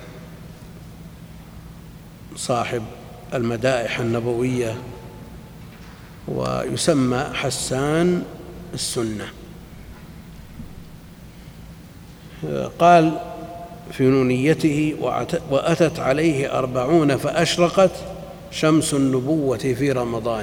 صاحب المدائح النبوية، ويسمى حسان السنة. قال في نونيته وأتت عليه 40 فأشرقت شمس النبوة في رمضان.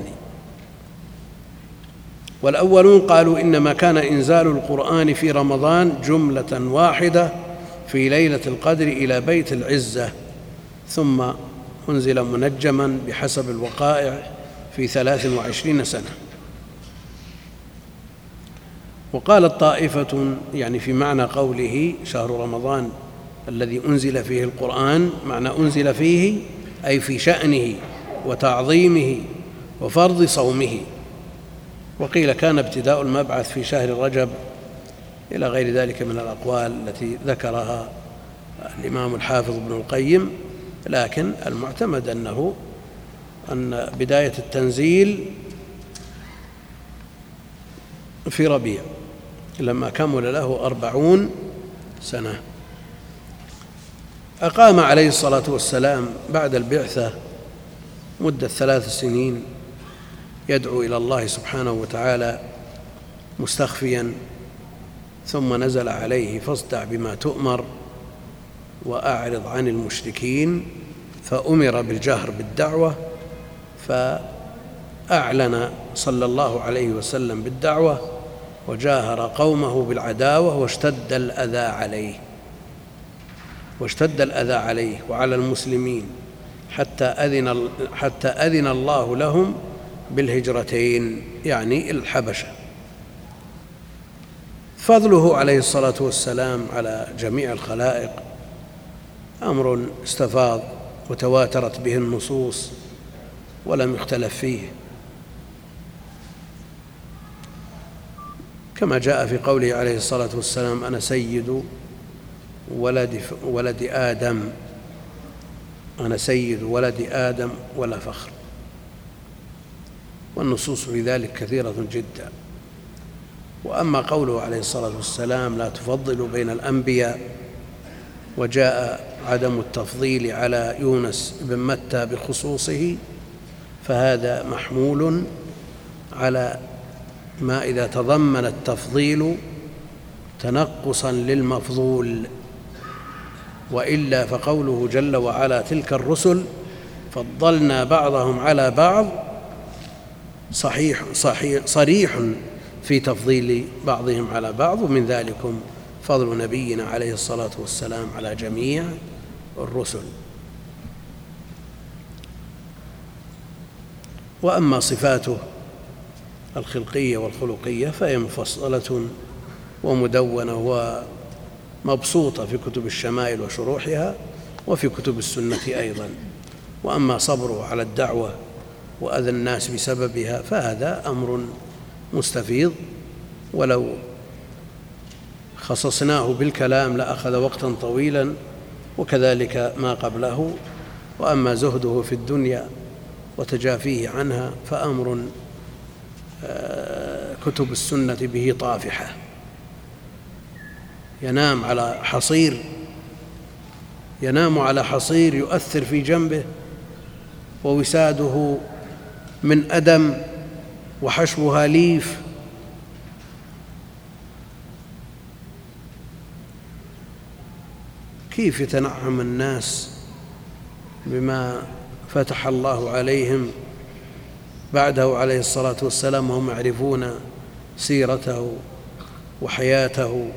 والأولون قالوا إنما كان إنزال القرآن في رمضان جملة واحدة في ليلة القدر إلى بيت العزة، ثم أنزل منجما بحسب الوقائع في 23 سنة. وقالت طائفة يعني في معنى قوله شهر رمضان الذي أنزل فيه القرآن، معنى أنزل فيه أي في شأنه وتعظيمه وفرض صومه. وقيل كان ابتداء المبعث في شهر رجب، إلى غير ذلك من الأقوال التي ذكرها الإمام الحافظ ابن القيم، لكن المعتمد أن بداية التنزيل في ربيع لما كمل له 40 سنة. أقام عليه الصلاة والسلام بعد البعثة مدة 3 سنين يدعو إلى الله سبحانه وتعالى مستخفيا، ثم نزل عليه فاصدع بما تؤمر وأعرض عن المشركين، فأمر بالجهر بالدعوة، فأعلن صلى الله عليه وسلم بالدعوة وجاهر قومه بالعداوة، واشتد الأذى عليه وعلى المسلمين حتى أذن الله لهم بالهجرتين، يعني الحبشة. فضله عليه الصلاة والسلام على جميع الخلائق أمر استفاض وتواترت به النصوص ولم يختلف فيه. كما جاء في قوله عليه الصلاة والسلام: أنا سيد ولد آدم، أنا سيد ولد آدم ولا فخر. والنصوص في ذلك كثيرة جدا. وأما قوله عليه الصلاة والسلام: لا تفضلوا بين الأنبياء، وجاء عدم التفضيل على يونس بن متى بخصوصه، فهذا محمول على ما إذا تضمن التفضيل تنقصا للمفضول، وإلا فقوله جل وعلا: تلك الرسل فضلنا بعضهم على بعض، صريح في تفضيل بعضهم على بعض، ومن ذلكم فضل نبينا عليه الصلاة والسلام على جميع الرسل. وأما صفاته الخلقية والخلقية فهي مفصلة ومدونة ومبسوطة في كتب الشمائل وشروحها وفي كتب السنة أيضا. وأما صبره على الدعوة وأذى الناس بسببها فهذا أمر مستفيض، ولو خصصناه بالكلام لأخذ وقتا طويلا، وكذلك ما قبله. وأما زهده في الدنيا وتجافيه عنها فأمر كتب السنة به طافحة. ينام على حصير يؤثر في جنبه، ووساده من أدم وحشوها ليف. كيف يتنعم الناس بما فتح الله عليهم بعده عليه الصلاة والسلام وهم يعرفون سيرته وحياته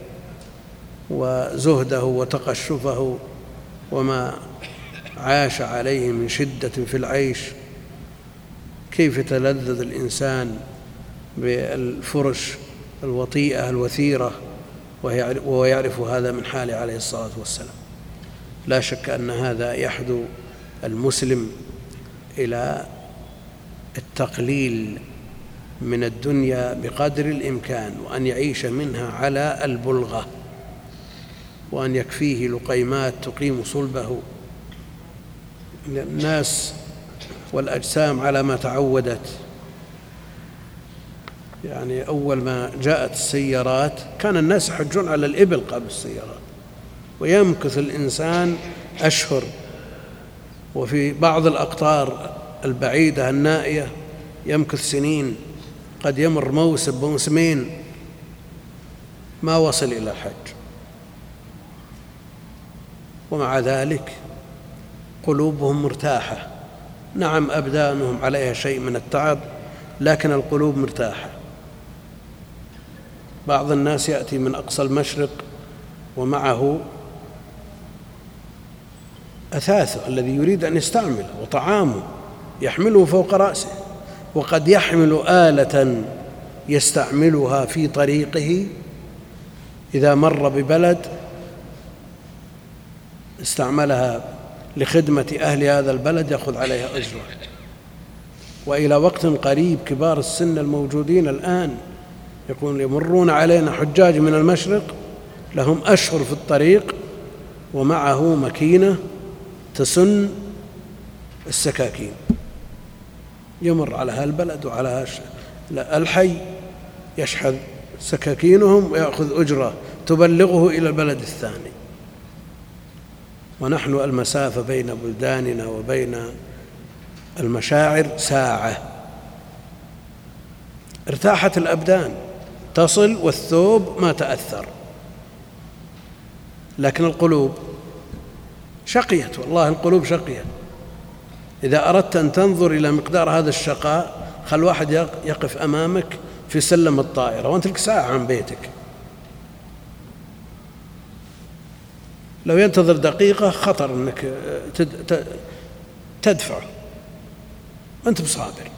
وزهده وتقشفه وما عاش عليه من شدة في العيش. كيف يتلذذ الإنسان بالفرش الوطيئة الوثيرة وهو يعرف هذا من حاله عليه الصلاة والسلام. لا شك أن هذا يحدو المسلم إلى التقليل من الدنيا بقدر الإمكان، وأن يعيش منها على البلغة، وأن يكفيه لقيمات تقيم صلبه. الناس والأجسام على ما تعودت. يعني أول ما جاءت السيارات كان الناس يحجون على الإبل قبل السيارات، ويمكث الإنسان أشهر، وفي بعض الأقطار البعيدة النائية يمكث سنين، قد يمر موسمين ما وصل إلى الحج. ومع ذلك قلوبهم مرتاحة. نعم أبدانهم عليها شيء من التعب، لكن القلوب مرتاحة. بعض الناس يأتي من أقصى المشرق ومعه أثاثه الذي يريد أن يستعمله وطعامه يحمله فوق رأسه، وقد يحمل آلة يستعملها في طريقه. إذا مر ببلد استعملها لخدمة أهل هذا البلد يأخذ عليها أجرة. وإلى وقت قريب كبار السن الموجودين الآن يكون يمرون علينا حجاج من المشرق لهم أشهر في الطريق ومعه مكينة تسن السكاكين، يمر على هالبلد وعلى الحي يشحذ سكاكينهم ويأخذ أجرة تبلغه إلى البلد الثاني. ونحن المسافة بين بلداننا وبين المشاعر ساعة. ارتاحت الأبدان تصل والثوب ما تأثر، لكن القلوب شقيت. والله القلوب شقيت. إذا أردت أن تنظر إلى مقدار هذا الشقاء، خل واحد يقف أمامك في سلم الطائرة وأنت لك ساعة عن بيتك، لو ينتظر دقيقة خطر أنك تدفع، أنت بصابر.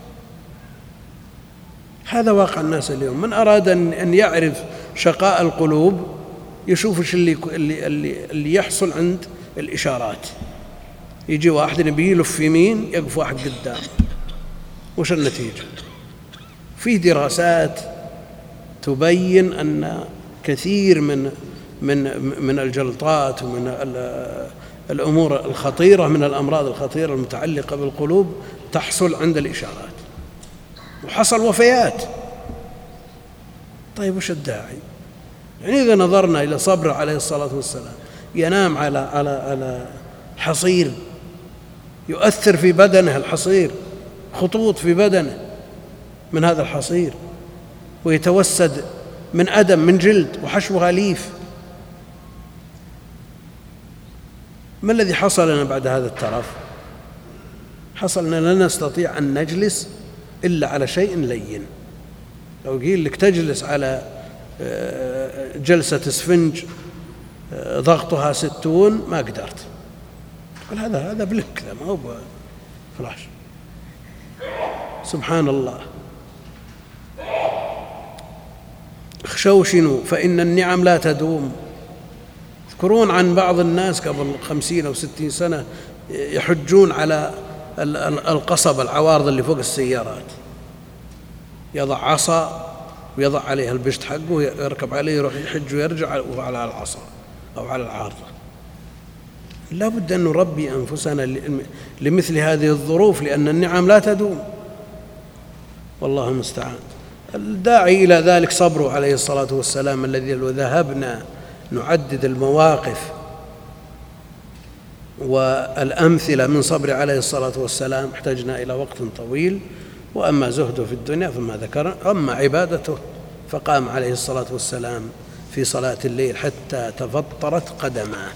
هذا واقع الناس اليوم. من أراد أن يعرف شقاء القلوب يشوف ايش اللي يحصل عند الإشارات. يجي واحد يبي يلف يمين يقف واحد قدام، وش النتيجة؟ فيه دراسات تبين أن كثير من الجلطات ومن الأمور الخطيرة من الأمراض الخطيرة المتعلقة بالقلوب تحصل عند الإشارات، وحصل وفيات. طيب وش الداعي؟ يعني إذا نظرنا إلى صبره عليه الصلاة والسلام، ينام على حصير يؤثر في بدنه، الحصير خطوط في بدنه من هذا الحصير، ويتوسد من أدم من جلد وحشوها ليف. ما الذي حصل لنا بعد هذا الترف؟ حصل أننا لا نستطيع أن نجلس إلا على شيء لين. لو قيل لك تجلس على جلسة اسفنج ضغطها 60 ما قدرت. قال هذا بلك، ما هو فلاش. سبحان الله. اخشوشنوا فإن النعم لا تدوم. تذكرون عن بعض الناس قبل 50 أو 60 سنة يحجون على القصب العوارض اللي فوق السيارات، يضع عصا ويضع عليها البشت حقه ويركب عليه يروح يحج ويرجع على العصا أو على العارضة. لا بد أن نربي أنفسنا لمثل هذه الظروف، لأن النعم لا تدوم، والله المستعان. الداعي إلى ذلك صبره عليه الصلاة والسلام، الذي لو ذهبنا نعدد المواقف والأمثلة من صبر عليه الصلاة والسلام احتجنا إلى وقت طويل. وأما زهده في الدنيا ثم ذكر، أما عبادته فقام عليه الصلاة والسلام في صلاة الليل حتى تفطرت قدماه،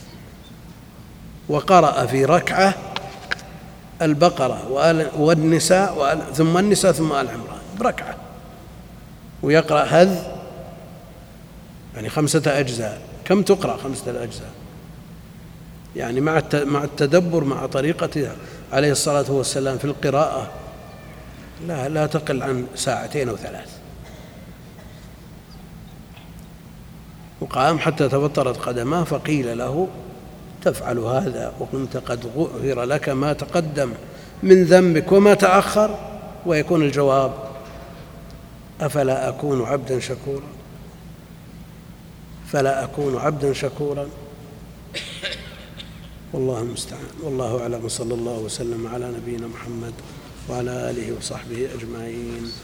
وقرأ في ركعة البقرة والنساء ثم النساء ثم آل عمران بركعة، ويقرأ هذ يعني 5 أجزاء. كم تقرأ 5 أجزاء؟ يعني مع التدبر مع طريقته عليه الصلاة والسلام في القراءة لا تقل عن 2 أو 3 ساعات. وقام حتى تفطرت قدماه، فقيل له تفعل هذا وكنت قد غفر لك ما تقدم من ذنبك وما تأخر؟ ويكون الجواب أفلا أكون عبدا شكورا، فلا أكون عبدا شكورا. والله المستعان. والله أعلم، صلى الله وسلم على نبينا محمد وعلى آله وصحبه أجمعين.